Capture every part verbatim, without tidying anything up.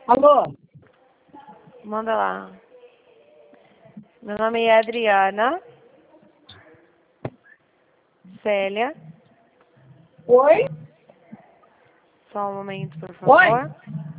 Alô? Manda lá. Meu nome é Adriana. Célia. Oi? Só um momento, por favor. Oi?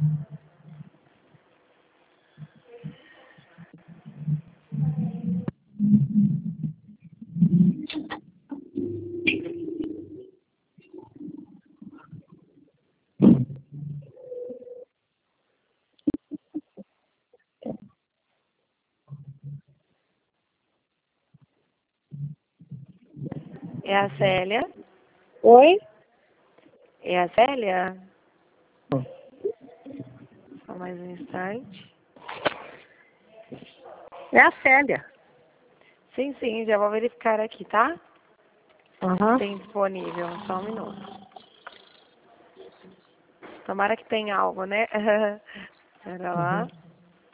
É a Célia? Oi? É a Célia? Só mais um instante. É a Célia. Sim, sim, já vou verificar aqui, tá? Aham. Tem disponível, só um minuto. Tomara que tenha algo, né? Pera lá. Uhum.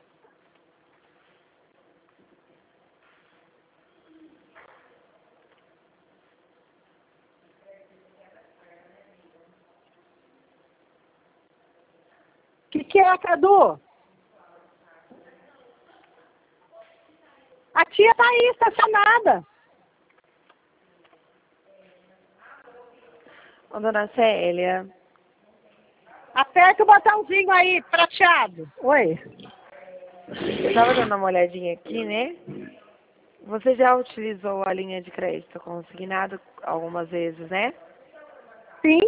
O que, que é, Cadu? A tia tá aí, estacionada. Ô, dona Célia, Aperta o botãozinho aí, prateado. Oi? eu tava dando uma olhadinha aqui, né? Você já utilizou a linha de crédito consignado algumas vezes, né? Sim.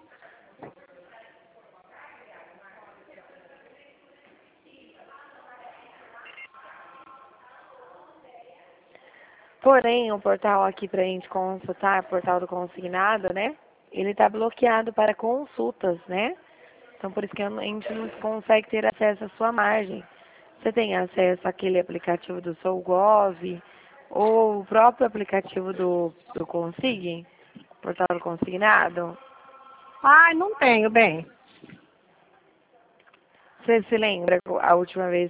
Porém, o portal aqui pra gente consultar, o portal do consignado, né? Ele tá bloqueado para consultas, né? Então, por isso que a gente não consegue ter acesso à sua margem. Você tem acesso àquele aplicativo do SouGov ou o próprio aplicativo do, do Consig, portal do consignado? Ai, não tenho, bem. Você se lembra a última vez